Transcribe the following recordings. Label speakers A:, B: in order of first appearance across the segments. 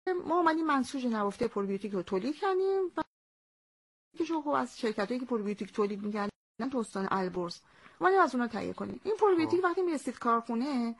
A: ما اومدیم منسوج نهفته پروبیوتیک رو تولید کردیم و که خب از شرکتایی که پروبیوتیک تولید می‌کردن تو استان البرز اومدیم از اونها تهیه کنیم. این پروبیوتیک وقتی میرسید کارخونه،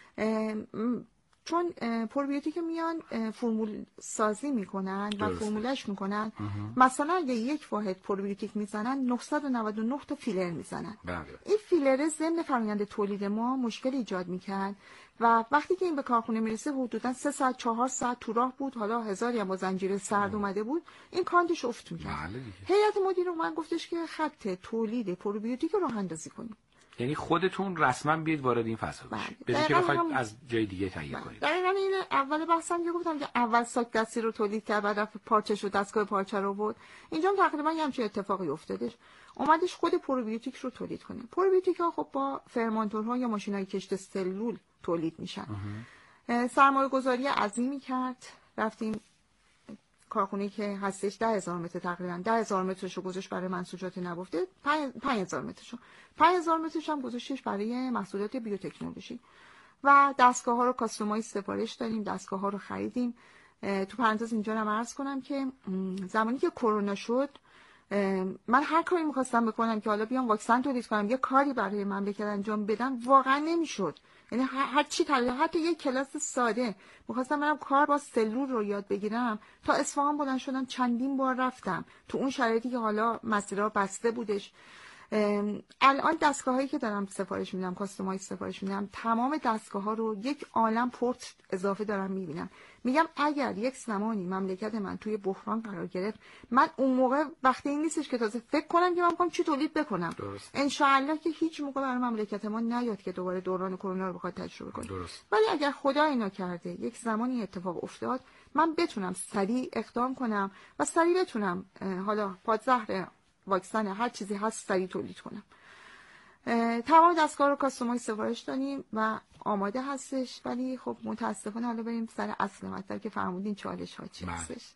A: چون پروبیوتیک میان فرمول سازی میکنن و فرمولش میکنن، مثلا اگه یک واحد پروبیوتیک میزنن 999 تا فیلر میزنن. این فیلر ضمن فرآیند تولید ما مشکل ایجاد میکرد و وقتی که این به کارخونه میرسه حدودا 3 ساعت 4 ساعت تو راه بود، حالا هزاری هم با زنجیره سرد اومده بود، این کاندش افت میکرد. هیئت مدیره من گفتش که خط تولید پروبیوتیک رو راه اندازی کنیم.
B: یعنی خودتون رسما بیاید وارد این فضا بشید، بدون که بخواید از جای دیگه تهیه کنید.
A: دقیقاً این اول بحثم که گفتم که اول ساک دستی رو تولید کرد، بعد رفت پارچه شد، دستگاه پارچه رو بود. اینجا هم تقریبا یه همچین اتفاقی افتادش. اومدش خود پروبیوتیک رو تولید کنه. پروبیوتیک ها خب با فرمانتورها یا ماشینای کشت سلول تولید میشن. سرمایه‌گذاری عظیمی کرد. رفتیم کارخونه‌ای که هستش 10000 متر، تقریبا 10000 مترشو گذاشت برای منسوجات نهفته، 5000 مترشو 5000 مترش هم گذاشتش برای محصولات بیوتکنولوژی و دستگاه‌ها رو کاستومایز سفارش دادیم، دستگاه‌ها رو خریدیم. تو پرانتز اینجا هم عرض کنم که زمانی که کرونا شد من هر کاری می‌خواستم بکنم که حالا بیام واکسن تولید کنم، یه کاری برای مملکت انجام بدم، واقعا نمی‌شد. یعنی هر چی حتی یک کلاس ساده می‌خواستم برم کار با سلول رو یاد بگیرم، تا اصفهان بلند شدم چندین بار رفتم تو اون شرایطی که حالا مسیرها بسته بودش. الان دستگاهایی که دارم سفارش میدم، کاستومایز سفارش میدم، تمام دستگاه‌ها رو یک عالم پورت اضافه دارم میبینم. میگم اگر یک زمانی مملکت من توی بحران قرار گرفت، من اون موقع وقتی این نیستش که تازه فکر کنم که من میخوام چی تولید بکنم. ان شاء الله که هیچ موقع برای مملکت ما نیاد که دوباره دوران کرونا رو بخواد تجربه کنه. ولی اگر خدا اینا کرده یک زمانی اتفاق افتاد، من بتونم سریع اقدام کنم و سریع بتونم حالا پادزهر واکسن هر چیزی هست سریع تولید کنم. تمام دستگاه رو کاستومایز سفارش دادیم و آماده هستش. ولی خب متاسفانه حالا بریم سر اصل مطلب که فرمودین چالش ها چی هستش.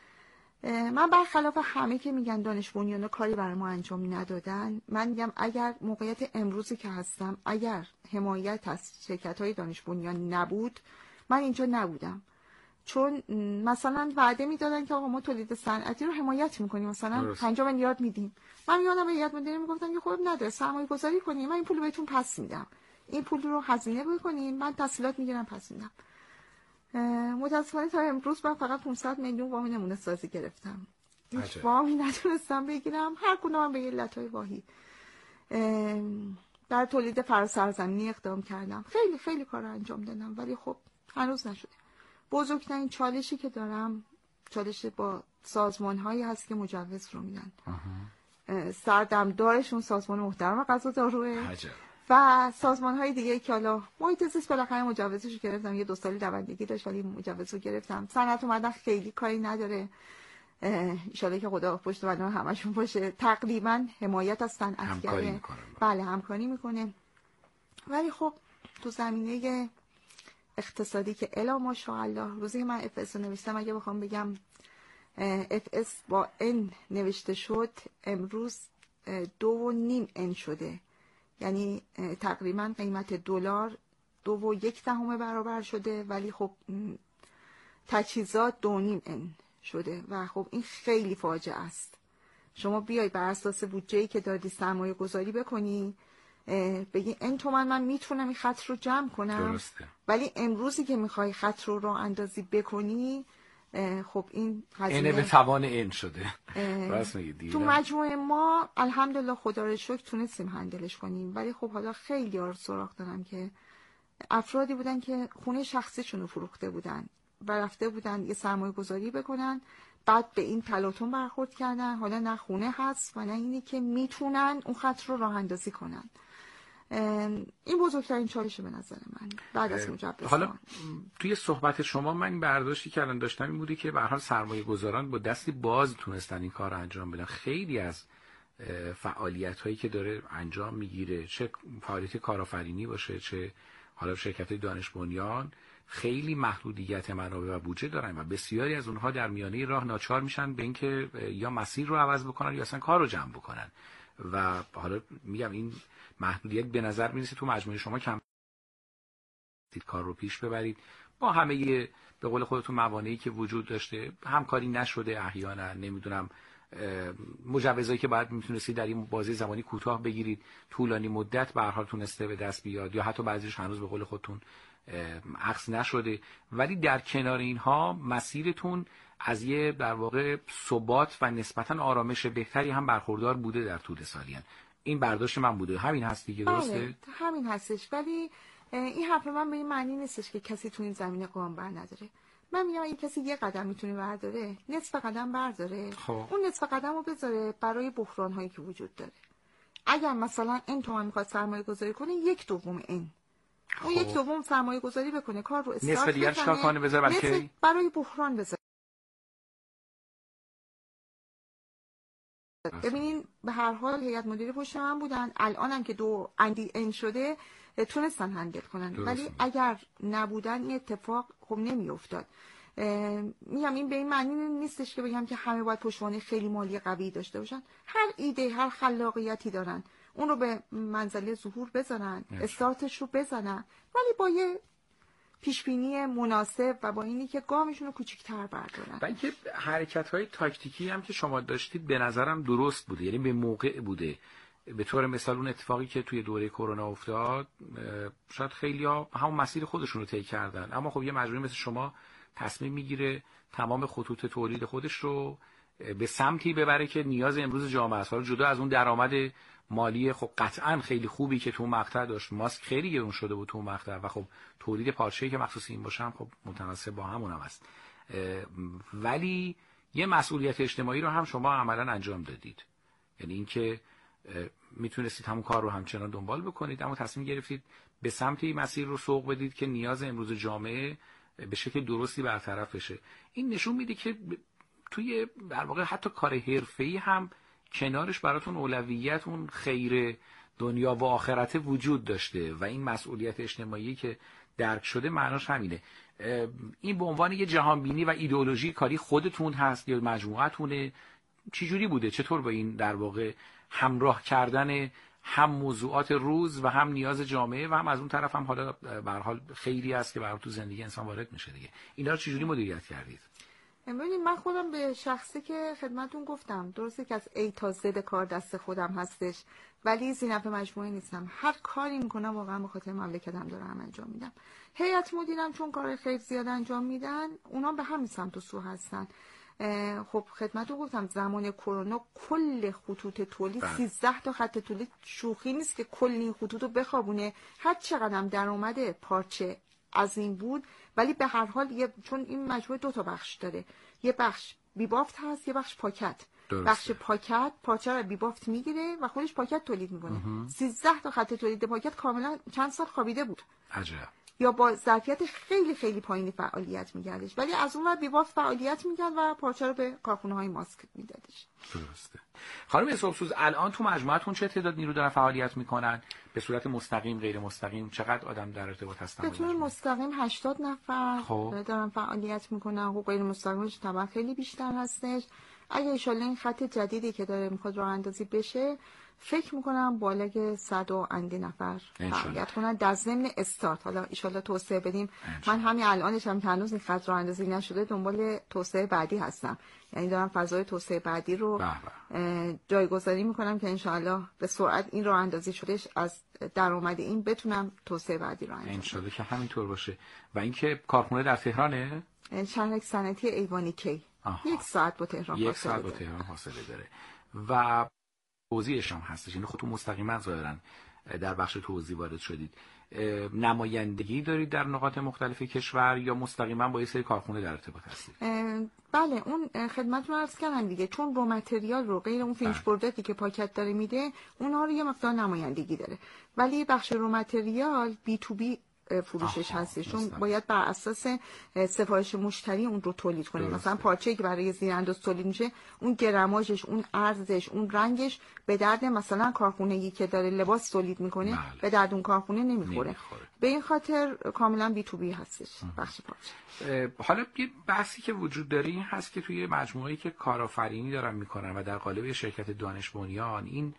A: من برخلاف همه که میگن دانش بنیان کاری برای ما انجام ندادن، من میگم اگر موقعیت امروزی که هستم، اگر حمایت از شرکت‌های دانش بنیان نبود، من اینجا نبودم. چون مثلا وعده میدادن که آقا ما تولید صنعتی رو حمایت میکنیم، مثلا 5 میلیارد میدیم. من یادم هیئت مدیره میگفتن که خب نداره، سرمایه گذاری کنیم، من این پول بهتون پس میدم، این پول رو هزینه بکنین، من تسهیلات میگیرم پس میدم. متاسفانه تا امروز من فقط 500 میلیون وام نمونه سازی گرفتم. هیچ وامی نتونستم بگیرم، هر کدومم به علتهای واهی. در تولید فراسرزمینی اقدام کردم، خیلی خیلی کار انجام دادم، ولی خب هنوز نشده. بزرگترین چالشی که دارم چالش با سازمان‌هایی هست که مجوز رو میدن. سردمدارشون سازمان محترم غذا داروه و سازمان‌های دیگه که حالا محیط زیست بالاخره مجوزش رو گرفتم، یه 2 سالی دوندگی داشت ولی مجوز رو گرفتم. صنعت اومدن خیلی کاری نداره، ان شاءالله که خدا پشت و همشون باشه. تقریبا حمایت از صنعتگره، بله همکاری میکنه. ولی خب تو زمینه اقتصادی که الا ماشاءالله، روزی من اف اس نوشتم، اگه بخوام بگم اف اس با ان نوشته شد، امروز 2.5 ان شده. یعنی تقریبا قیمت دلار 2.1 برابر شده، ولی خب تجهیزات 2.5 ان شده و خب این خیلی فاجعه است. شما بیای بر اساس بودجه‌ای که دادی سرمایه گذاری بکنی، بگی این تومن من میتونم این خط رو جمع کنم. درسته. ولی امروزی که میخوای خط رو راه اندازی بکنی، خب این هزینه
B: به توان این شده. راست میگی.
A: تو مجموعه ما الحمدلله خدا رو شکر تونستیم هندلش کنیم، ولی خب حالا خیلی ها سراغ دارم که افرادی بودن که خونه شخصیشون رو فروخته بودن و رفته بودن یه سرمایه گذاری بکنن، بعد به این تلاطم برخورد کردن، حالا نه خونه هست و نه اینی که میتونن اون خط رو راه اندازی کنن. این بزرگترین چالشه به نظر من بعد از مجوز.
B: حالا توی صحبت شما من برداشتی که الان داشتم این بوده که به هر حال سرمایه گذاران با دستی باز تونستن این کار رو انجام بدن. خیلی از فعالیت هایی که داره انجام میگیره، چه فعالیت کارآفرینی باشه، چه حالا شرکت دانش بنیان، خیلی محدودیت منابع و بودجه دارن و بسیاری از اونها در میانه راه ناچار میشن به اینکه یا مسیر رو عوض بکنن یا اصلا کار رو جمع بکنن. و حالا میگم این محدودیت به نظر میرسه تو مجموعه شما کم کار رو پیش ببرید با همه به قول خودتون موانعی که وجود داشته همکاری نشده، احیانا نمیدونم مجوزایی که باید میتونستید در این بازه زمانی کوتاه بگیرید طولانی مدت به هر حال تونسته به دست بیاد، یا حتی بعضیش هنوز به قول خودتون عکس نشده. ولی در کنار اینها مسیرتون از یه در واقع ثبات و نسبتاً آرامش بهتری هم برخوردار بوده در طول سالیان. این برداشت من بوده. همین هست دیگه، درسته؟
A: بله همین هستش. ولی این حرف من به این معنی نیستش که کسی تو این زمینه قدم بر نداره. من میگم این کسی یه قدم میتونه برداره، نصف قدم برداره، اون نصف قدم رو بذاره برای بحران هایی که وجود داره. اگر مثلا این تومن میخواد سرمایه گذاری کنه، یک دوم این اون یک دوم سرمایه گذاری بکنه، کار رو استارت
B: نصف دیگر چیکار کنه؟ بذاره بلکه
A: برای بحران بذاره. ببینین به هر حال هیئت مدیره پشت من بودن، الانم که دو اندی این شده تونستن هندل کنن، ولی اگر نبودن این اتفاق خب نمیافتاد. میگم این به این معنی نیستش که بگم که همه باید پشتوانه خیلی مالی قوی داشته باشن. هر ایده، هر خلاقیتی دارن، اون رو به منزله ظهور بذارن، استارتش رو بزنن، ولی با یه پیشبینی مناسب و با اینی که گامشون رو کوچیک‌تر بردارن.
B: و اینکه حرکت‌های تاکتیکی هم که شما داشتید به نظرم درست بوده، یعنی به موقع بوده. به طور مثال اون اتفاقی که توی دوره کرونا افتاد، شاید خیلی‌ها همون مسیر خودشون رو طی کردن، اما خب یه مجموعه مثل شما تصمیم میگیره تمام خطوط تولید خودش رو به سمتی ببره که نیاز امروز جامعه است. حالا جدا از اون درآمد مالی خب قطعا خیلی خوبی که تو مقطع داشت، ماسک خیلی گرون شده بود تو مقطع و خب تولید پارچه‌ای که مخصوص این باشه هم خب متناسب با همون هم است، ولی یه مسئولیت اجتماعی رو هم شما عملا انجام دادید. یعنی اینکه میتونستید همون کار رو همچنان دنبال بکنید، اما تصمیم گرفتید به سمت این مسیر رو سوق بدید که نیاز امروز جامعه به شکل درستی برطرف بشه. این نشون میده که توی در واقع حتی کار حرفه‌ای هم کنارش براتون اولویت اون خیر دنیا و آخرت وجود داشته و این مسئولیت اجتماعی که درک شده معناش همینه. این به عنوان یه جهانبینی و ایدئولوژی کاری خودتون هست یا مجموعتونه؟ چی جوری بوده؟ چطور با این در واقع همراه کردن هم موضوعات روز و هم نیاز جامعه و هم از اون طرف هم حالا به هر حال خیری است که برای تو زندگی انسان وارد میشه دیگه، اینا رو چه جوری مدیریت کردید؟
A: ببینید من خودم به شخصی که خدمتون گفتم، درسته که از A تا Z کار دست خودم هستش، ولی زینف مجموعه نیستم. هر کاری میکنم واقعا به خاطر مملکتم دارم انجام میدم. هیئت مدیرم چون کار خیلی زیاد انجام میدن، اونا به همین سمت و سو هستن. خب خدمتتون گفتم زمان کرونا کل خطوط تولید 13 تا خط تولید، شوخی نیست که کل این خطوط رو بخوابونه. هر چقدر درآمد پارچه از این بود، ولی به هر حال چون این مجموعه دو تا بخش داره، یه بخش بیبافت هست، یه بخش پاکت. بخش پاکت پارچه رو بیبافت میگیره و خودش پاکت تولید میکنه. 13 تا خط تولید پاکت کاملا چند سال خوابیده بود.
B: عجب.
A: یا با ظرفیت خیلی خیلی پایینی فعالیت می‌کردش، ولی از اون ور بیبافت فعالیت می‌کرد و پارچه رو به کارخونه‌های ماسک میدادش.
B: درسته. خانم اسحاق‌سوز، الان تو مجموعتون چه تعداد نیرو دارن فعالیت میکنن؟ به صورت مستقیم، غیر مستقیم چقدر آدم در ارتباط هستن؟
A: به طور مستقیم 80 نفر دارن فعالیت میکنن و غیر مستقیمش طبعا خیلی بیشتر هستش. اگه ان شاءالله این خط جدیدی که داره میخواد راه اندازی بشه، فکر میکنم بالای 100 و اندی نفر فعالیت کنن در ضمن استارت. حالا ان شاءالله توسعه بدیم. من همین الانش هم که هنوز این خط راه اندازی نشده دنبال توسعه بعدی هستم، یعنی دارم فضای توسعه بعدی رو جایگذاری میکنم که ان شاءالله به سرعت این راه اندازی شدهش از درآمد این بتونم توسعه بعدی رو انجام بدم.
B: ان شاءالله که همینطور باشه. و اینکه کارخونه در تهرانه؟
A: شهرک صنعتی ایوانی کی. 1 ساعت با تهران فاصله داره.
B: 1 ساعت با تهران فاصله داره. و توزیعش هم هستش، یعنی خودتون مستقیما ظاهرا در بخش توزیع وارد شدید. نمایندگی دارید در نقاط مختلف کشور یا مستقیما با یه سری کارخونه در ارتباط هستید؟
A: بله، اون خدمتتون عرض کردم دیگه، چون رو متریال رو غیر اون فینیش پروداکتی که پاکت داره میده، اونها رو یه مقدار نمایندگی داره، ولی بخش رو متریال بی تو بی فروشش هستش، چون باید بر اساس سفارش مشتری اون رو تولید کنه. مثلا پارچه‌ای که برای زیرانداز تولید میشه، اون گرماژش، اون ارزش، اون رنگش به درد مثلا کارخونه‌ای که داره لباس تولید میکنه به درد اون کارخونه نمیخوره. به این خاطر کاملا بی تو بی هستش بخش پارچه.
B: حالا یه بحثی که وجود داره این هست که توی مجموعه‌ای که کارآفرینی دارن میکنن و در قالب شرکت دانش بنیان، این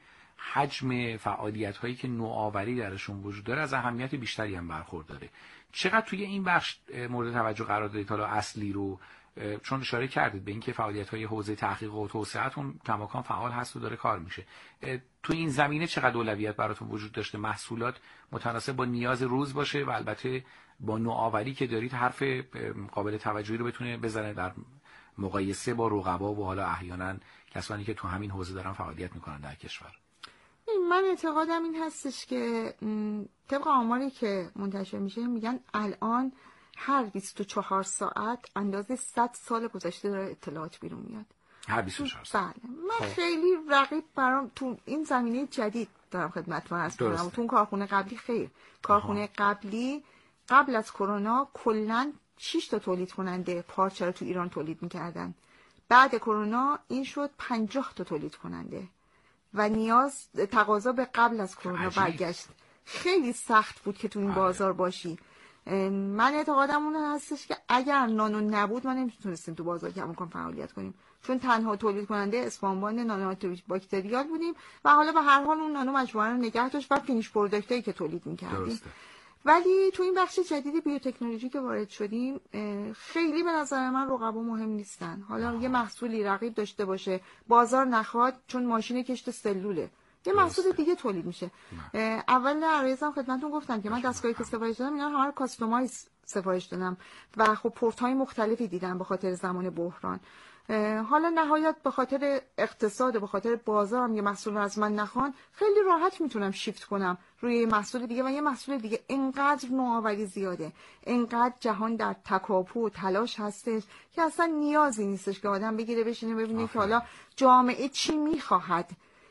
B: حجم فعالیت هایی که نوآوری درشون وجود داره از اهمیت بیشتری هم برخورداره. چقدر توی این بخش مورد توجه قرار دادید حالا اصلی رو؟ چون اشاره کردید به اینکه فعالیت‌های حوزه تحقیق و توسعه‌تون کماکان فعال هست و داره کار میشه. تو این زمینه چقدر اولویت براتون وجود داشته محصولات متناسب با نیاز روز باشه و البته با نوآوری که دارید حرف قابل توجهی رو بتونه بزنه در مقایسه با رقبا و حالا احیانا کسانی که تو همین حوزه دارن فعالیت میکنن در کشور؟
A: من اعتقادم این هستش که طبق آماری که منتشر میشه میگن الان هر 24 ساعت اندازه 100 سال گذشته داره اطلاعات بیرون میاد.
B: هر 24 ساعت.
A: بله. من خیلی رقیب برام تو این زمینه جدید دارم خدمتتون عرض می‌کنم. تو کارخونه قبلی خیر. کارخونه قبلی قبل از کرونا کلاً 6 تا تولید کننده پارچه رو تو ایران تولید می‌کردن. بعد کرونا این شد 50 تا تولید کننده. و تقاضا به قبل از کرونا برگشت. خیلی سخت بود که تو این بازار باشی. من اعتقادم اون هستش که اگر نانو نبود ما نمیتونستیم تو بازار کماکان فعالیت کنیم، چون تنها تولید کننده اسپانباند نانو باکتریال بودیم و حالا به هر حال اون نانو مجموعه رو نگه داشت و فینیش پروداکتایی که تولید می‌کردیم. ولی تو این بخش جدید بیوتکنولوژی که وارد شدیم خیلی به نظر من رقبا مهم نیستن. حالا یه محصولی رقیب داشته باشه بازار نخواد چون ماشین کشت سلوله یه محصول دیگه تولید میشه. اول عرضم خدمتتون گفتم که من دستگاهی که سفارش دادم اینا همه رو کاستومایز سفارش دادم و خب پورت‌های مختلفی دیدم به خاطر زمان بحران. حالا نهایت به خاطر اقتصاد و به خاطر بازارم یه محصول رو از من نخوان خیلی راحت میتونم شیفت کنم روی یه محصول دیگه و یه محصول دیگه. اینقدر نوآوری زیاده، اینقدر جهان در تکاپو و تلاش هستش که اصلا نیازی نیستش که آدم بگیره بشینه ببینه که حالا جامعه چی میخواهد.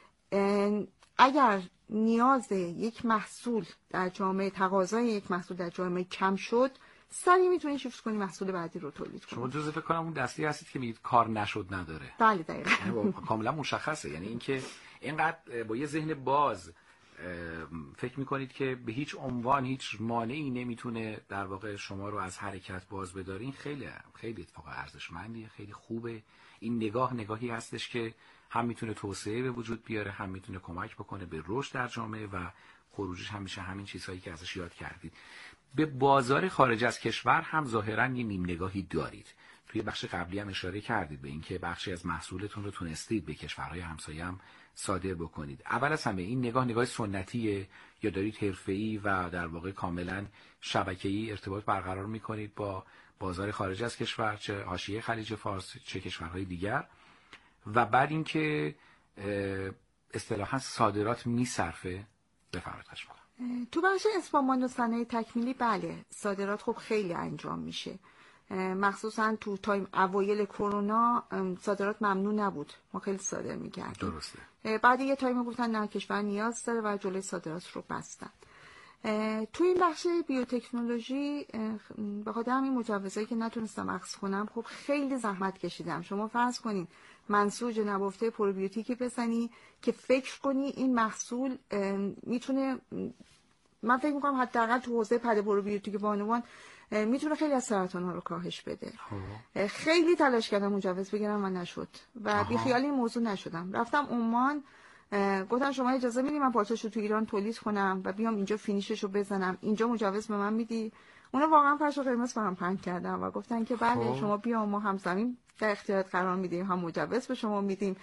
A: اگر نیاز یک محصول در جامعه، تقاضای یک محصول در جامعه کم شد، سریع میتونی شیفت کنی محصول بعدی رو تولید کنی.
B: شما جزء فکر کنم اون دستی هستید که میگید کار نشد نداره.
A: بله دقیقاً.
B: یعنی کاملا مشخصه، یعنی اینکه اینقدر با یه ذهن باز فکر میکنید که به هیچ عنوان هیچ مانعی نمیتونه در واقع شما رو از حرکت باز بداره. این خیلی خیلی اتفاق ارزشمندیه، خیلی خوبه. این نگاهی هستش که هم میتونه توسعه به وجود بیاره، هم میتونه کمک بکنه به رشد در جامعه و خروجش همیشه همین چیزهایی که ازش یاد کردید. به بازار خارج از کشور هم ظاهراً یه نیم نگاهی دارید. توی بخش قبلی هم اشاره کردید به اینکه بخشی از محصولتون رو تونستید به کشورهای همسایه هم صادر بکنید. اول از همه این نگاه سنتیه یا دارید حرفه‌ای و در واقع کاملاً شبکه‌ای ارتباط برقرار می‌کنید با بازار خارج از کشور، چه حاشیه خلیج فارس چه کشورهای دیگر؟ و بعد اینکه اصطلاحاً صادرات میصرفه بفرمایید.
A: تو بخش اسپانباند و صنایع تکمیلی بله صادرات خب خیلی انجام میشه، مخصوصا تو تایم اوایل کرونا صادرات ممنوع نبود، ما خیلی صادر میکردیم.
B: درسته.
A: بعد یه تایم گفتن نه کشور نیاز داره و جلوی صادرات رو بستن. تو این بخش بیوتکنولوژی به خاطر همین مجوزایی که نتونستم اخذ کنم خب خیلی زحمت کشیدم. شما فرض کنین منسوج نبافته پروبیوتیکی بزنی که فکر کنی این محصول میتونه، من فکر میکنم حداقل تو حوزه پد پروبیوتیک بانوان میتونه خیلی از سرطان ها رو کاهش بده. خیلی تلاش کردم مجوز بگیرم و نشد و بیخیال این موضوع نشدم. رفتم عمان، گفتم شما اجازه میدی من پارچه‌شو تو ایران تولید کنم و بیام اینجا فینیششو بزنم، اینجا مجوز به من میدی؟ اونا واقعا فرش قرمز برام پهن کردن و گفتن که بله شما بیا، ما هم زمین در اختیارت قرار میدیم هم مجوز به شما میدیم،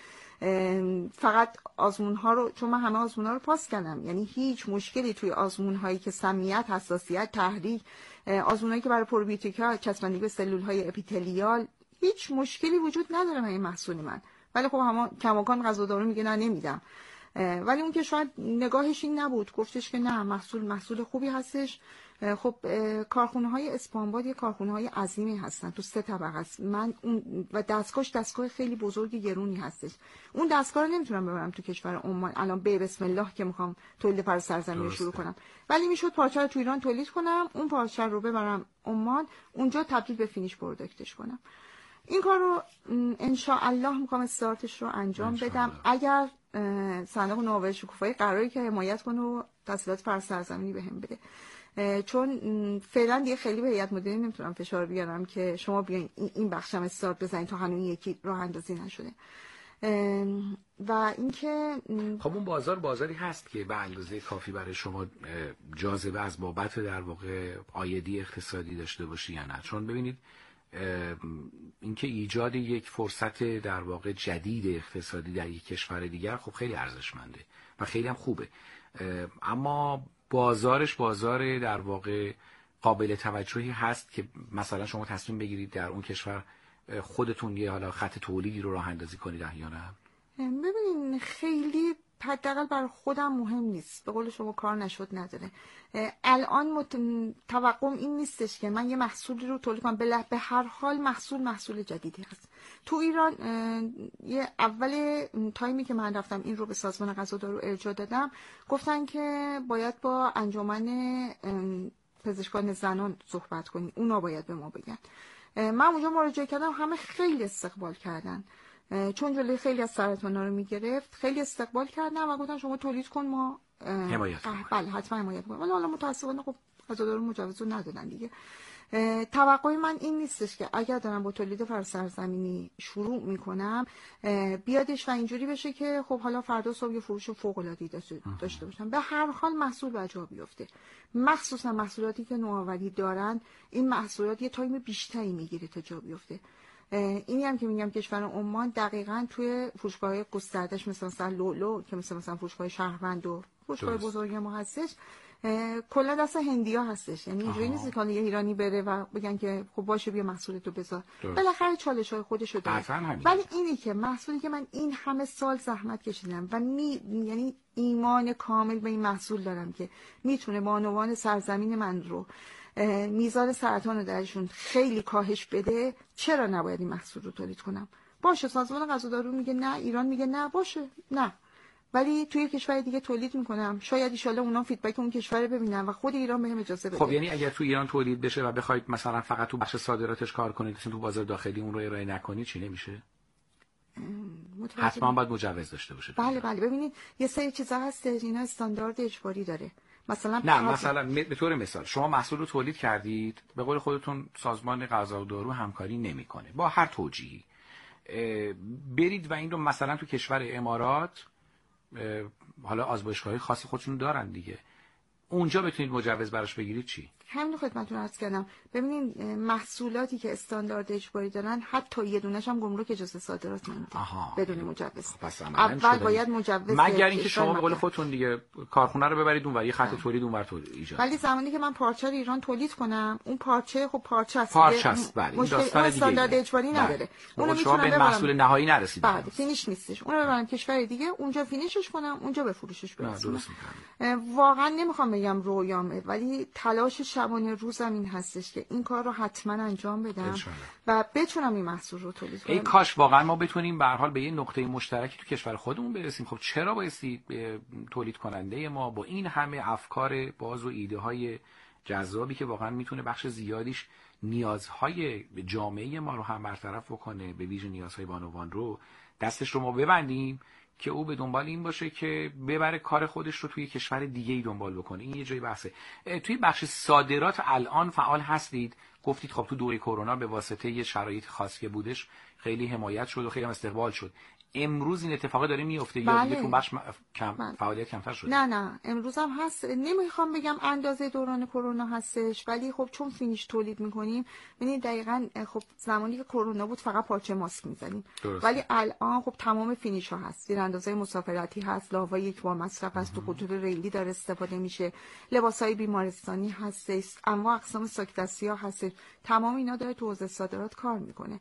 A: فقط آزمون ها رو، چون من همه آزمون ها رو پاس کردم، یعنی هیچ مشکلی توی آزمون هایی که سمیت، حساسیت، تحریک، آزمون هایی که برای پروبیوتیکا، چسبندگی به سلول های اپیتلیال، هیچ مشکلی وجود نداره من این محصول من. ولی خب همه کماکان غذادارو میگه نه نمیدم. ولی اون که شاید نگاهش این نبود، گفتش که نه محصول خوبی هستش. خب کارخونه های اسپانباد یه کارخونه های عظیمی هستن، تو 3 طبقه است. من اون و دستگاه خیلی بزرگ گرونی هستش. اون دستگاه رو نمیتونم ببرم تو کشور عمان الان به بسم الله که میخوام تولید پر سرزمین رو شروع کنم، ولی میشد پارچه رو تو ایران تولید کنم، اون پارچه رو ببرم عمان، اونجا تبدیل به فینیش پروداکتش کنم. این کار رو ان شاء الله میخوام استارتش رو انجام بدم اگر صندوق نوآوری شکوفایی قراری که حمایت کنه و تسهیلات پر سرزمینی بهم بده، چون فعلا دیگه خیلی به هیئت مدیره نمیتونم فشار بیارم که شما بیاین این بخشم استارت بزنید تا هنوز یکی راه اندازی نشده. و اینکه
B: خب اون بازاری هست که به اندازه کافی برای شما جاذبه از بابت در واقع عایدی اقتصادی داشته باشه یا نه؟ چون ببینید اینکه ایجاد یک فرصت در واقع جدید اقتصادی در یک کشور دیگر خب خیلی ارزشمنده و خیلی هم خوبه، اما بازارش بازار در واقع قابل توجهی هست که مثلا شما تصمیم بگیرید در اون کشور خودتون یه حالا خط تولیدی رو راه اندازی کنید یا نه؟
A: ببینین خیلی حداقل برای خودم مهم نیست، به قول شما کار نشد نداره. الان توقعم این نیستش که من یه محصولی رو تولید کنم، به هر حال محصول جدیدی هست. تو ایران یه اول تایمی که من رفتم این رو به سازمان غذا و دارو ارجاع دادم، گفتن که باید با انجمن پزشکان زنان صحبت کنی، اونا باید به ما بگن. من اونجا مراجعه کردم، همه خیلی استقبال کردن، چون جلوی خیلی از سرطانا رو میگرفت، خیلی استقبال کردن و گفتن شما تولید کن ما
B: حمایت کنیم.
A: بله حتما حمایت کنیم. ولی حالا متاسفانه خب غذادارو مجوز رو ندادن دیگه. توقع من این نیستش که اگر دارم با تولید فراسرزمینی شروع میکنم بیادش و اینجوری بشه که خب حالا فردا صبح یه فروش فوق العاده داشته باشم. به هر حال محصول به جا بیفته، مخصوصا محصولاتی که نوآوری دارن. این محصولات یه تایم بیشتری میگیره تا جا بیفته. اینی هم که میگم کشور عمان دقیقاً توی فروشگاه‌های گسترده‌اش مثلا لولو که مثلا فروشگاه شهروند و فروشگاه بزرگ ما هستش، کلا دست هندیا هستش. یعنی اینجوری نیست که یه ایرانی بره و بگن که خب باشه بیا محصولتو بذار، بالاخره چالش‌های خودشو داره. ولی اینی که محصولی که من این همه سال زحمت کشیدم و یعنی ایمان کامل به این محصول دارم که میتونه بانوان سرزمین من رو میزان سرطان رو درشون خیلی کاهش بده، چرا نباید این محصول رو تولید کنم؟ باشه سازمان غذا و دارو میگه نه، ایران میگه نه، باشه نه، ولی توی کشور دیگه تولید میکنم، شاید ان شاءالله اونا فیدبک اون کشور رو ببینن و خود ایران بهم اجازه بده.
B: خب یعنی اگر تو ایران تولید بشه و بخواید مثلا فقط تو بخش صادراتش کار کنید، تو بازار داخلی اون رو ارائه نکنید، چی نمیشه؟ حتما باید مجوز داشته باشه.
A: بله ببینید یه سری چیزا هست اینا استاندارد اجباری داره. مثلا
B: به طور مثال شما محصول رو تولید کردید، به قول خودتون سازمان غذا و دارو همکاری نمیکنه با هر توجیهی، برید و این رو مثلا تو کشور امارات، حالا آزمایشگاه‌های خاصی خودشون دارن دیگه، اونجا بتونید مجوز براش بگیرید. چی؟
A: همین خدمتتون عرض کردم. ببینید محصولاتی که استاندارد اجباری دارن حتی یه دونه‌ش هم گمرک اجازه صادرات نمیده بدون مجوز. اول باید مجوز،
B: مگر اینکه شما به قول خودتون دیگه کارخونه رو ببرید اونور، یه خط تولید اونور تولید ایجاد.
A: ولی زمانی که من پارچه رو ایران تولید کنم، اون پارچه خب پارچه است.
B: بله این داستان دیگه
A: استاندارد اجباری نداره.
B: اون شما به محصول نهایی نرسید.
A: بعد فینیش نیستش. اون رو ببرم کشور دیگه، اونجا فینیشش کنم، اونجا بفروشش برسونم. واقعا نمیخوام بگم رویامه، ولی تلاش شبانه روزم این هستش که این کار رو حتما انجام بدم و بتونم این محصول رو تولید کنم.
B: ای کاش واقعا ما بتونیم به هر حال به یه نقطه مشترکی تو کشور خودمون برسیم. خب چرا بایستی تولید کننده ما با این همه افکار باز و ایده های جذابی که واقعا میتونه بخش زیادیش نیازهای جامعه ما رو هم برطرف بکنه، به ویژه نیازهای بانوان رو، دستش رو ما ببندیم که او به دنبال این باشه که ببره کار خودش رو توی کشور دیگه‌ای دنبال بکنه. این یه جای بحثه. توی بخش صادرات الان فعال هستید؟ گفتید خب تو دوره کرونا به واسطه یه شرایط خاصی که بودش خیلی حمایت شد و خیلی هم استقبال شد. امروز این اتفاق داره میفته یا دیگه تو بخش فعالیت کمتر شده؟
A: نه امروز هم هست. نمیخوام بگم اندازه دوران کرونا هستش، ولی خب چون فینیش تولید میکنیم، ببینید دقیقاً خب زمانی که کرونا بود فقط پارچه ماسک میزنیم، ولی الان خب تمام فینیش ها هست، اندازه مسافرتی هست، لاوا یک بار مصرف است، تو خطوط ریلی داره استفاده میشه، لباسای بیمارستانی هست، انواع اقسام ساک دستی ها هست، تمام اینا داره تو حوزه صادرات کار میکنه.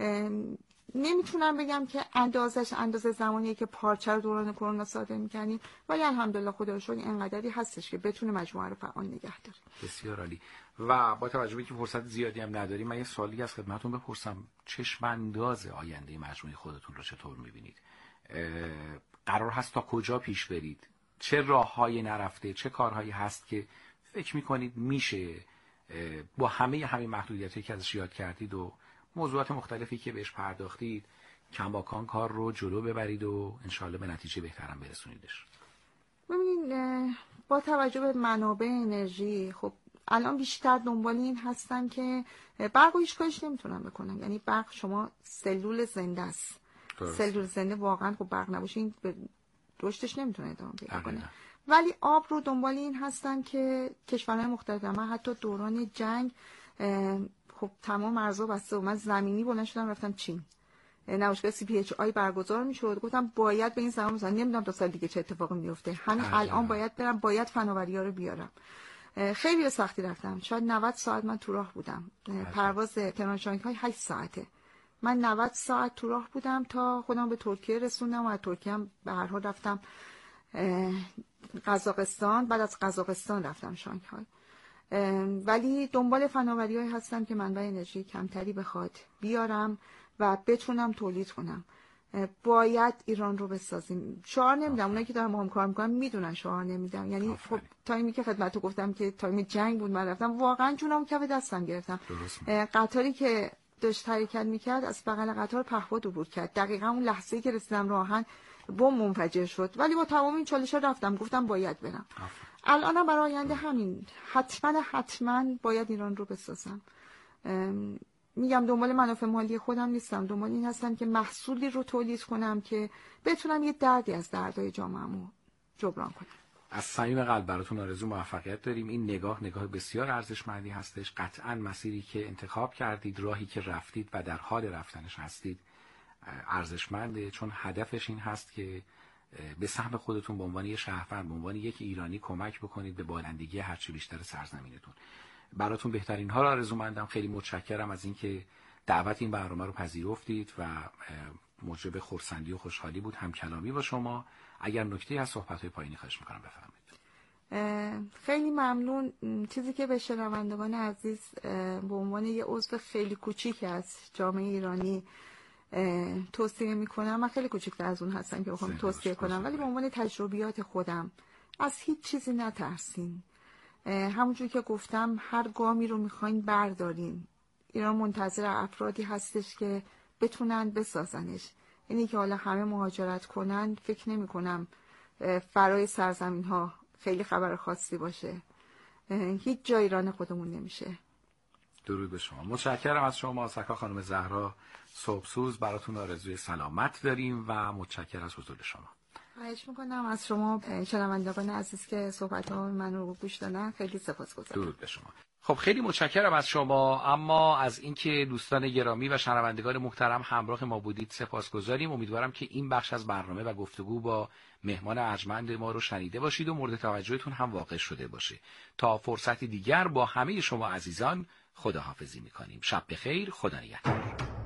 A: نمیتونم بگم که اندازه زمانیه که پارچه رو دوران کرونا صادر میکنیم، ولی الحمدلله خدا رو شکر اینقدری هستش که بتونه مجموعه رو فعال نگه داره.
B: بسیار عالی. و با توجه به اینکه فرصت زیادی هم نداریم، من یه سوالی از خدمتتون بپرسم. چشم انداز آینده مجموعه خودتون رو چطور میبینید؟ قرار هست تا کجا پیش برید؟ چه راههایی نرفته، چه کارهایی هست که فکر میکنید میشه با همه محدودیتایی که ازش یاد کردید و موضوعات مختلفی که بهش پرداختید کماکان کار رو جلو ببرید و انشالله به نتیجه بهترم برسونیدش؟
A: ببینید با توجه به منابع انرژی، خب الان بیشتر دنبال این هستم که برق و هیچ کارش نمیتونم بکنم. یعنی برق شما سلول زنده است سلول زنده واقعا خب برق نباشه این رشدش نمیتونه ادامه پیدا کنه. ولی آب رو دنبال این هستن که کشورهای مختلف، من حتی دوران جنگ خب تمام مرزها بسته و من زمینی بلند شدم رفتم چین، نمایشگاه CPHI برگزار میشد، گفتم باید به این زمان بزنم، نمیدونم تا سال دیگه چه اتفاقی میفته، همین الان باید برم، باید فناوری‌ها رو بیارم. خیلی سختی رفتم، شاید 90 ساعت من تو راه بودم. پرواز تهران شانگهای 8 ساعته، من 90 ساعت تو راه بودم تا خودم به ترکیه رسوندم و از ترکیه هم به هر حال رفتم قزاقستان، بعد از قزاقستان رفتم شانگهای. ولی دنبال فناوری‌هایی هستم که منبع انرژی کمتری بخواد بیارم و بتونم تولید کنم. باید ایران رو بسازیم. شعار نمیدم، اونایی که دارن با هم کار میکنن میدونن شعار نمیدم. یعنی خب تایمی که خدمتتو گفتم که تایم جنگ بود من رفتم، واقعا جونم کف دستم گرفتم. قطاری که داشت حرکت میکرد از بغل قطار پهپاد عبور کرد، دقیقاً اون لحظه‌ای که رسیدم راهن بمب منفجر شد، ولی با تمام این چالش‌ها رفتم، گفتم باید برم. الانم برای آینده همین، حتما باید ایران رو بسازم. میگم دنبال منافع مالی خودم نیستم، دنبال این هستم که محصولی رو تولید کنم که بتونم یه دردی از دردهای جامعه‌مو جبران کنم.
B: از صمیم قلب براتون آرزو موفقیت داریم. این نگاه بسیار ارزشمندی هستش. قطعا مسیری که انتخاب کردید، راهی که رفتید و در حال رفتنش هستید ارزشمنده، چون هدفش این هست که به سهم خودتون به عنوان یک شهروند، به عنوان یک ایرانی کمک بکنید به بالندگی هرچی بیشتر سرزمینتون. براتون بهترین ها را آرزومندم. خیلی متشکرم از اینکه دعوت این برنامه رو پذیرفتید و موجب خرسندی و خوشحالی بود هم کلامی با شما. اگر نکته‌ای از صحبت‌های پایینی خواهش می‌کنم بفرمایید.
A: خیلی ممنون. چیزی که به شنوندگان عزیز به عنوان یه عضو خیلی کوچیک از جامعه ایرانی توصیه میکنم، من خیلی کوچکتر از اون هستم که بخوام توصیه کنم، ولی به عنوان تجربیات خودم، از هیچ چیزی نترسین. همونجور که گفتم هر گامی رو میخواین بردارین. ایران منتظر افرادی هستش که بتونن بسازنش. اینی که حالا همه مهاجرت کنن فکر نمی کنم فرای سرزمین ها خیلی خبر خاصی باشه. هیچ جا ایران خودمون نمیشه.
B: درود به شما. متشکرم از شما سکا خانم زهرا صبحسوز. براتون آرزوی سلامت داریم و متشکرم از حضور شما.
A: خواهش میکنم از شما شنوندگان عزیز که صحبت‌ها من رو گوش دادن، خیلی سپاسگزارم.
B: درود به شما. خب خیلی متشکرم از شما. اما از اینکه دوستان گرامی و شنوندگان محترم همراه ما بودید سپاسگزاریم. امیدوارم که این بخش از برنامه و گفتگو با مهمان ارجمند ما رو شنیده باشید و مورد توجهتون هم واقع شده باشه. تا فرصتی دیگر با همه شما عزیزان خداحافظی میکنیم. شب بخیر، خدا نگهدار.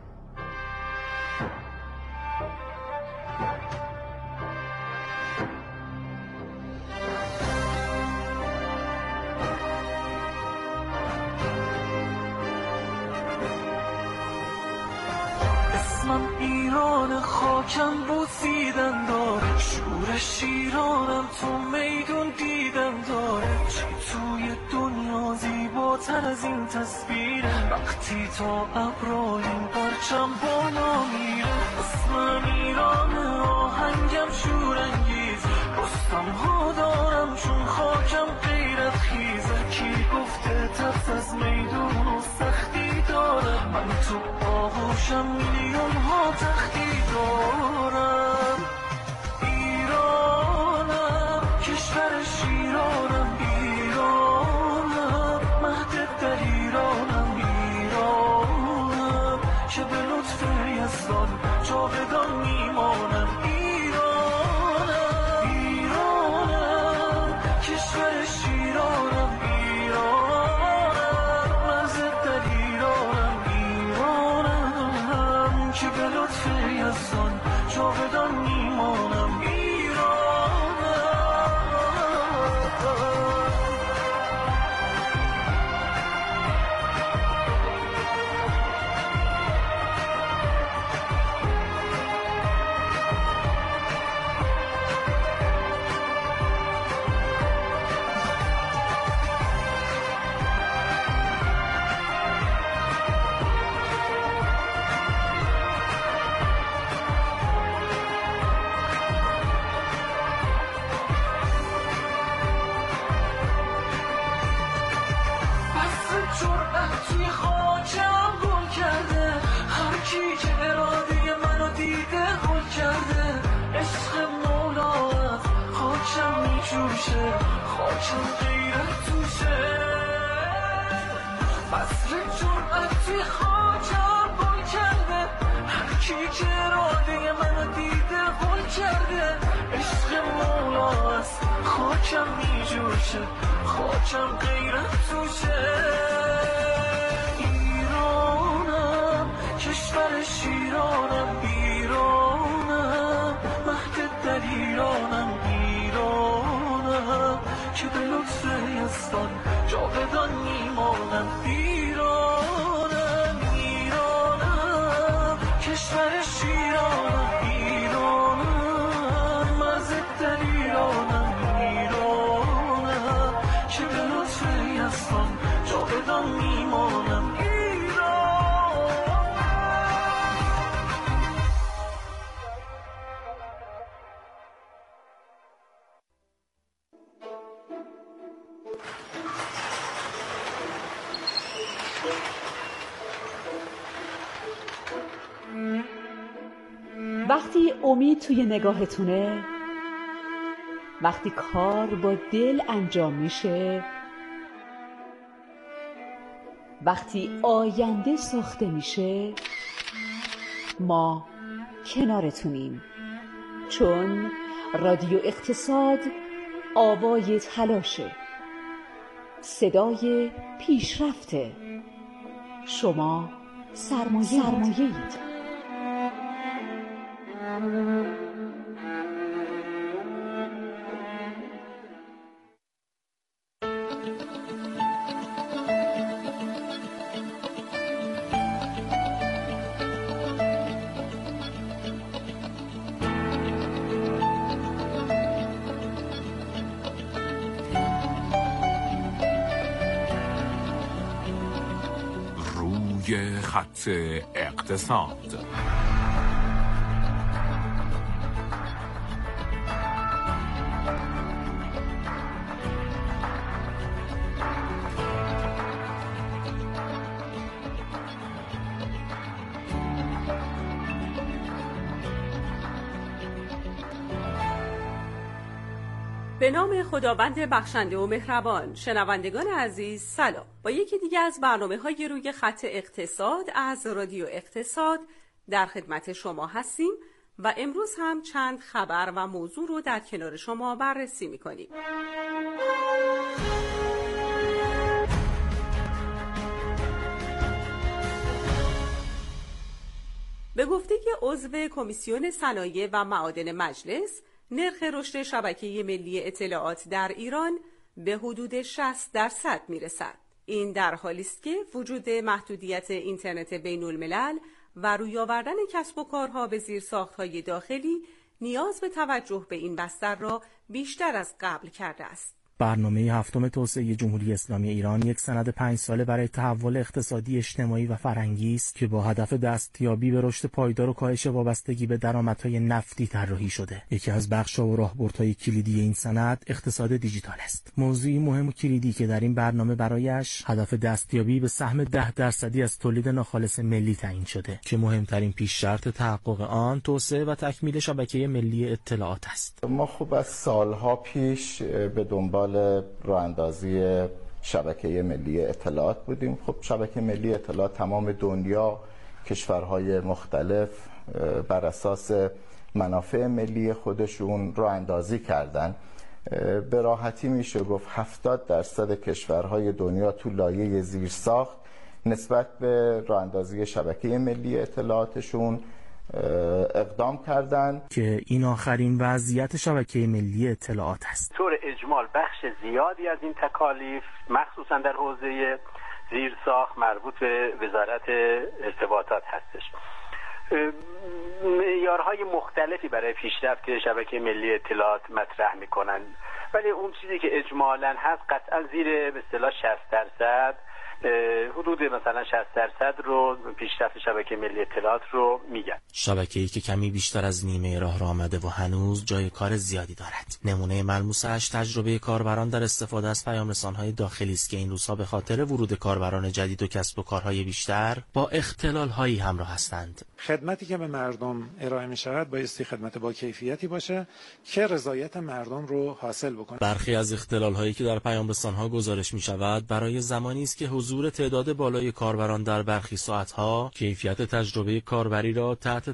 C: اسمم ایران، خاکم بوسیدن داره، شور شیرانم تو میدون دیدن داره. چی توی دنیا زیباتر از این تصویره، وقتی تا ابرای این پرچم بالا میره. اسمم ایران، آهنگم شورانگیز، رستم ها دارم چون خاکم غیرت خیزه. کی گفته ترس از میدون و سختی داره، من تو آغوشم میلیون ها تختی دارم. ایرانم، کشور شیرانم، ایرانم، مهد در ایرانم، ایرانم که به لطف یزدان جاودان میمانم. ایرانم، ایرانم، کشور شیرانم، ایرانم، مهد در ایرانم، ایرانم که به لطف یزدان جاودان میمانم. خاکم غیرت توشه بسر جرأتی خاکم بل کرده هر کی که اراده منو دیده هل کرده عشق مولا است خاکم میجوشه خاکم غیرت توشه ایرانم کشور شیرانم ایرانم مهد در ایرانم ایرانم که به لطف یزدان جاودان میمانم ایرانم ایرانم کشور شیرانم ایرانم مهد در ایرانم ایرانم که به لطف یزدان جاودان میمانم
D: وقتی امید توی نگاهتونه، وقتی کار با دل انجام میشه، وقتی آینده ساخته میشه، ما کنارتونیم. چون رادیو اقتصاد آوای تلاشه، صدای پیشرفته. شما سرمایه‌اید.
E: روی خط اقتصاد.
F: به نام خداوند بخشنده و مهربان. شنوندگان عزیز سلام. با یکی دیگه از برنامه‌های روی خط اقتصاد از رادیو اقتصاد در خدمت شما هستیم و امروز هم چند خبر و موضوع رو در کنار شما بررسی می‌کنیم. به گفته عضو کمیسیون صنایع و معادن مجلس، نرخ رشد شبکه ملی اطلاعات در ایران به حدود 60% میرسد. این در حالی است که وجود محدودیت اینترنت بین الملل و روی آوردن کسب و کارها به زیرساخت‌های داخلی نیاز به توجه به این بستر را بیشتر از قبل کرده است.
G: برنامه هفتم توسعه جمهوری اسلامی ایران یک سند 5 ساله برای تحول اقتصادی، اجتماعی و فرهنگی است که با هدف دستیابی به رشد پایدار و کاهش وابستگی به درآمدهای نفتی طراحی شده. یکی از بخش‌ها و راهبردهای کلیدی این سند اقتصاد دیجیتال است. موضوعی مهم و کلیدی که در این برنامه برایش هدف دستیابی به سهم 10% از تولید ناخالص ملی تعیین شده که مهمترین پیش شرط تحقق آن توسعه و تکمیل شبکه ملی اطلاعات است.
H: ما خوب از سالها پیش به دنبال راه اندازی شبکه ملی اطلاعات بودیم. خب شبکه ملی اطلاعات تمام دنیا، کشورهای مختلف بر اساس منافع ملی خودشون راه اندازی کردن. به راحتی میشه گفت 70% کشورهای دنیا تو لایه زیرساخت نسبت به راه اندازی شبکه ملی اطلاعاتشون اقدام کردن
G: که این آخرین وضعیت شبکه ملی اطلاعات است.
I: طور اجمال بخش زیادی از این تکالیف مخصوصا در حوزه زیرساخت مربوط به وزارت ارتباطات هستش. معیارهای مختلفی برای پیشرفت شبکه ملی اطلاعات مطرح میکنن، ولی اون چیزی که اجمالاً هست قطعا زیر به اصطلاح 60% حدود مثلا 60% رو پیشرفت شبکه ملی اطلاعات رو میگن.
G: شبکه‌ای که کمی بیشتر از نیمه راه را آمده و هنوز جای کار زیادی دارد. نمونه ملموسش تجربه کاربران در استفاده از پیام‌رسان‌های داخلی است که این روزها به خاطر ورود کاربران جدید و کسب و کارهای بیشتر با اختلال‌هایی همراه هستند.
J: خدمتی که به مردم ارائه می‌شود بایستی خدمت با کیفیتی باشه که رضایت مردم رو حاصل بکنه.
G: برخی از اختلال‌هایی که در پیام‌رسان‌ها گزارش می‌شود برای زمانی است که حضور تعداد بالای کاربران در برخی ساعت‌ها کیفیت تجربه کاربری را تحت